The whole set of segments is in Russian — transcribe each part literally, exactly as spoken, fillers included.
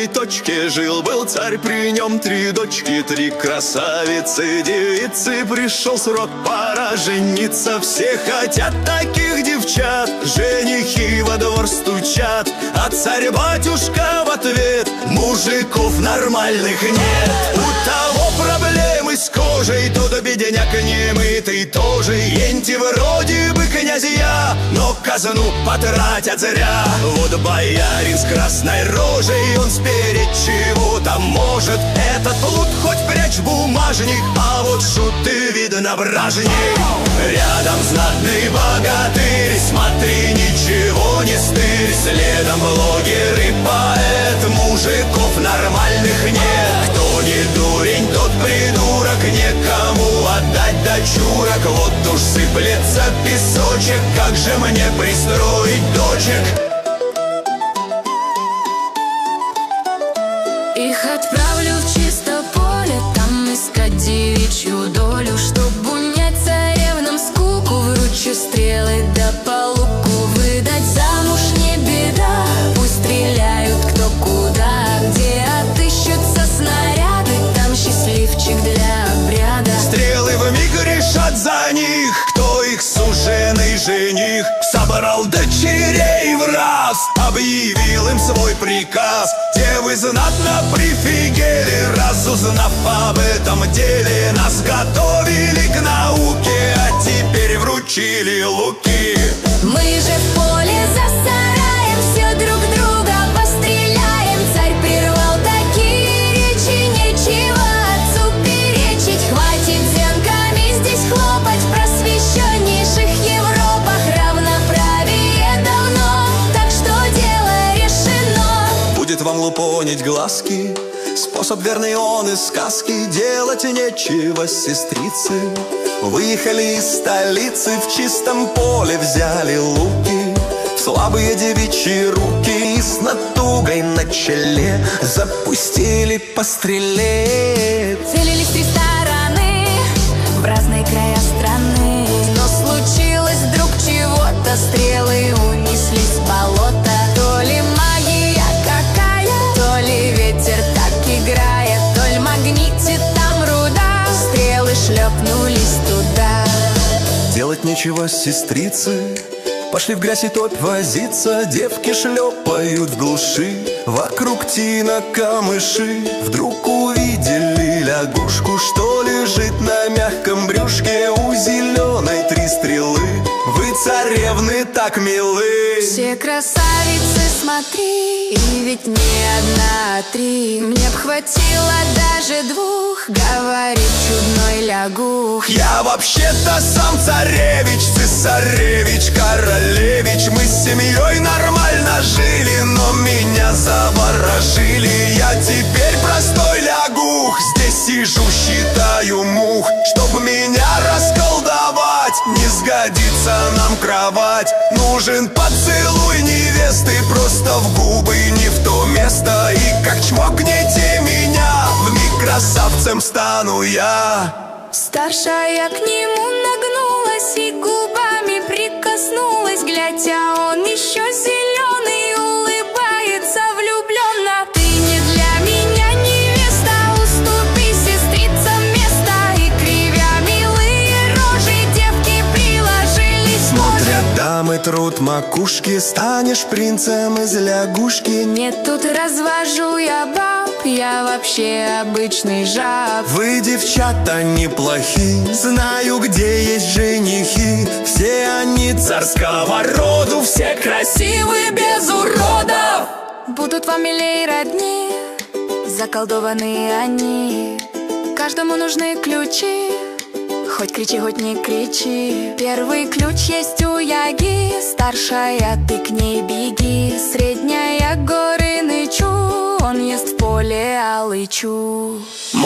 одной точке жил-был царь, при нем три дочки, три красавицы, девицы. Пришел срок, пора жениться, все хотят таких девчат. Женихи во двор стучат, а царь-батюшка в ответ: мужиков нормальных нет. У того проблемы с кожей, тот бедняк немытый тоже. Енти вроде бы князья, но казну потратят зря. Вот боярин с красной рожей, он спереть чего-то может. Этот плут хоть прячь в бумажник, а вот шуты видно вражник. Рядом знатный богатырь, смотри, ничего не стырь. Следом блогер и поэт, мужиков нормальных нет. Кто не дурень, тот придурок, некому отдать дочурок. Вот уж сыплется песочек, как же мне пристроить дочек? Их отправлю в чисто поле, там искать девичью долю. Чтоб унять царевнам скуку, вручу стрелы да по луку. Выдать замуж не беда, пусть стреляют кто куда. Где отыщутся снаряды, там счастливчик для обряда. Стрелы вмиг решат за них, кто их суженый жених. Собрал дочерей в раз, объявил им свой приказ. Девы знатно прифигели, разузнав об этом деле. Нас готовили к науке, а теперь вручили луки. Мы же в поле за сараем все друг друга постреляем. Царь прервал такие речи, нечего отцу перечить. Хватит зенками здесь хлопать, в просвещеннейших Европах равноправие давно, так что дело решено. Будет вам лупонить глазки, способ верный он из сказки. Делать нечего, сестрицы. Выехали из столицы, в чистом поле взяли луки. В слабые девичьи руки и с натугой на челе запустили по стреле. Целились три стороны, в разные края страны. Но случилось вдруг чего-то, стрелы унеслись в болото. То ли магия какая, то ли ветер так играет, то ли магнитит там руда, стрелы шлепнулись туда. Делать нечего, сестрицы. Пошли в грязь и топь возиться. Девки шлепают в глуши, вокруг тина камыши. Вдруг увидели лягушку, что лежит на мягком брюшке. У зеленой три стрелы. Вы, царевны, так милы. Все красавицы, смотри, и ведь не одна, а три. Мне б хватило даже двух, говорит чудной лягух. Я вообще-то сам царевич, цесаревич, королевич. Мы с семьей нормально жили, но меня заворожили. Я теперь простой лягух, здесь сижу, считаю мух. Чтоб меня расколдовать, не сгодится нам кровать. Нужен поцелуй невесты, просто в губы, не в то место. И как чмокнете меня, вмиг красавцем стану я. Старшая к нему нагнулась и губами прикоснулась, глядя, он еще зеленый, улыбается влюбленно. Ты не для меня невеста, уступи, сестрица, место. И кривя милые рожи, девки приложились. Смотрят дамы, труд макушки, станешь принцем из лягушки. Нет, тут развожу я баб, я вообще обычный жаб. Вы, девчата, неплохи, знаю, где есть женихи. Все они царского роду, все красивы без уродов. Будут вам милей родни, заколдованные они. Каждому нужны ключи, хоть кричи, хоть не кричи. Первый ключ есть у Яги, старшая, ты к ней беги. Средняя горы нычу, он ест в поле алычу.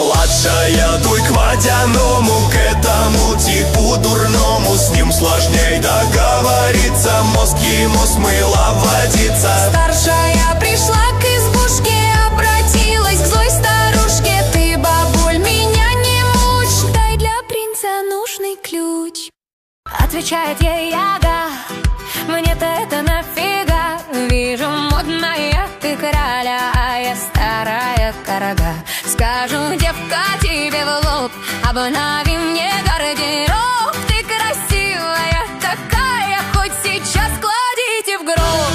Младшая, дуй к водяному, к этому типу дурному. С ним сложней договориться, мозг ему смыло водиться. Старшая пришла к избушке, обратилась к злой старушке. Ты, бабуль, меня не мучь, дай для принца нужный ключ. Отвечает ей Яга, мне-то это нафига. Вижу, модная ты краля, а я старая. дорога. Скажу, девка, тебе в лоб, обнови мне гардероб. Ты красивая такая, хоть сейчас кладите в гроб.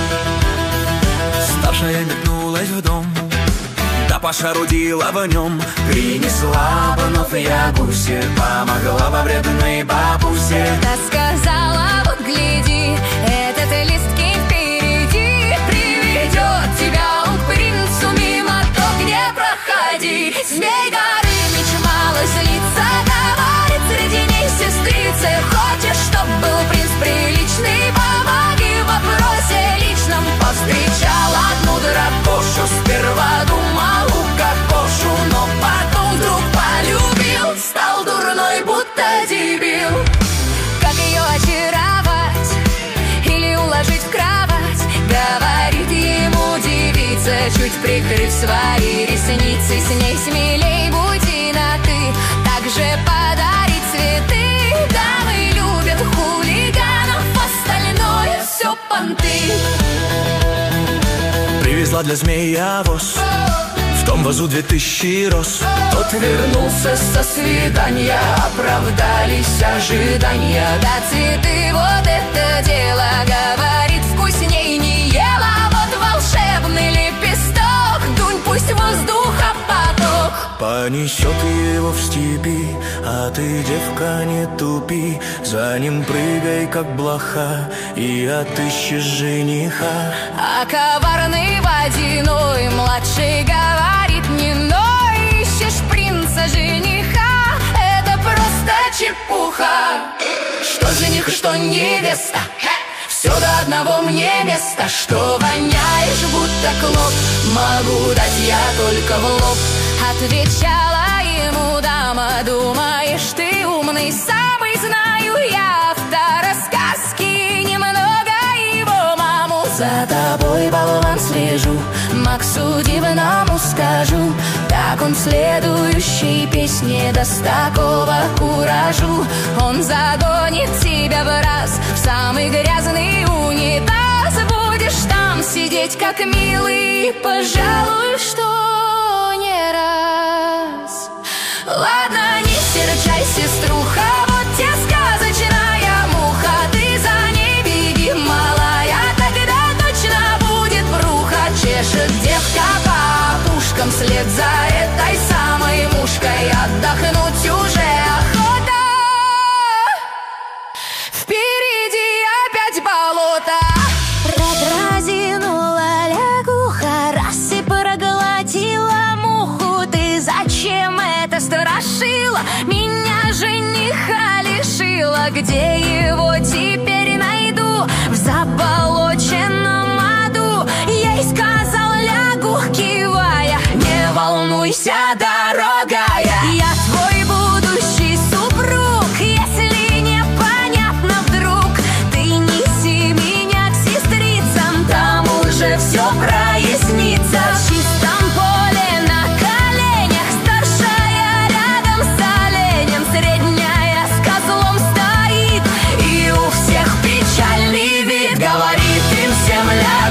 Старшая метнулась в дом, да пошарудила в нем. Принесла вновь я гуси, помогла во вредной бабусе. Да сказала, вот гляди, этот листки впереди приведет тебя он к принцу, мимо то, где проходи. Змей Горыныч мало злится, говорит среди них сестрицы: хочешь, чтоб был принц приличный, помоги в вопросе личном. Повстречал одну дракошу, сперва думал укокошу, но потом вдруг полюбил, стал дурной, будто дебил. Как ее очаровать или уложить в кровать, говорит ему девица, чуть прикрыв свои ресницы. С ней смелей будь на ты, также подарить цветы. Дамы любят хулиганов, остальное все понты. Привезла для змея воз, в том вазу две тысячи роз. Тот вернулся со свидания, оправдались ожидания. Да цветы, вот это дело, говорит, вкусней не ела. Вот волшебный лепесток, дунь, пусть воздуха поток. Понесет его в степи, а ты, девка, не тупи. За ним прыгай, как блоха, и отыщешь жениха. А коварный водяной младший говорит: не ной, ищешь принца жениха, это просто чепуха. Что жених, что невеста, все до одного мне места. Что воняешь, будто клоп, могу дать я только в лоб. Отвечала ему дама: думаешь, ты умный, самый знаю я автора сказки, немного его маму. За тобой, болван, слежу, Максу дивному скажу, так он в следующей песне даст такого куражу. Он загонит тебя в раз в самый грязный унитаз. Будешь там сидеть, как милый, пожалуй, что не раз. Ладно, не серчай, сеструха, вот тебе сказочная муха. Ты за ней беги, малая, тогда точно будет бруха. Чешет девка по опушкам вслед за этой самой мушкой. Отдохнуть уже охота, впереди опять болото. Разинула лягуха, раз и проглотила муху. Ты зачем это страшила? Меня жениха лишила. Где его теперь найду? В заболоченном аду. Ей сказал лягух, кивая: не волнуйся, дорогая, я твой будущий супруг. Если непонятно вдруг, ты неси меня к сестрицам, там уже все прояснится. В чистом поле на коленях, старшая рядом с оленем, средняя с козлом стоит, и у всех печальный вид. Говорит им всем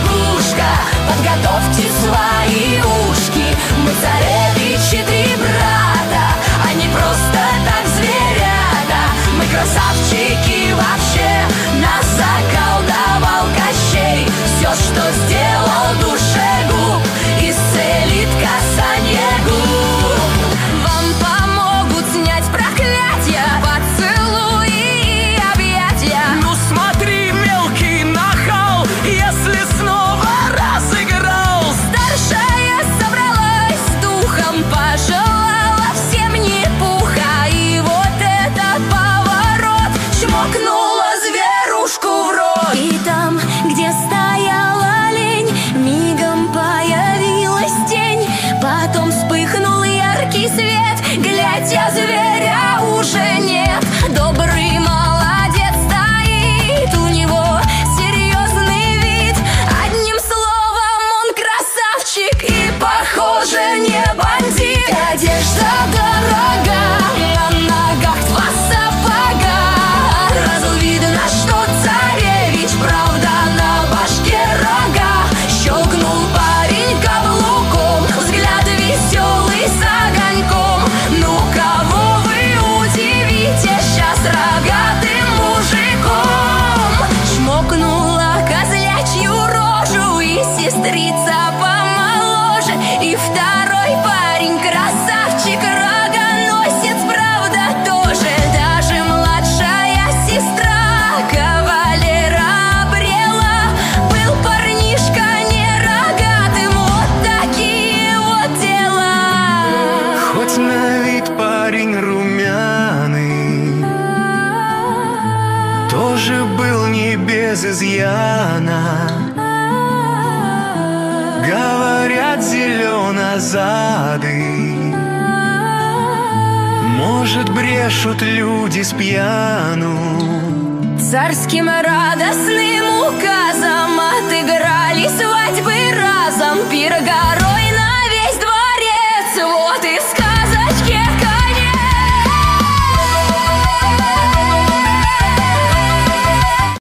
лягушка: подготовьте свои ушки, мы царевичи три брата. мужик был не без изъяна. Говорят, зеленозадый. Может, брешут люди с пьяну. Царским радостным указом отыграли свадьбы разом. Пир горох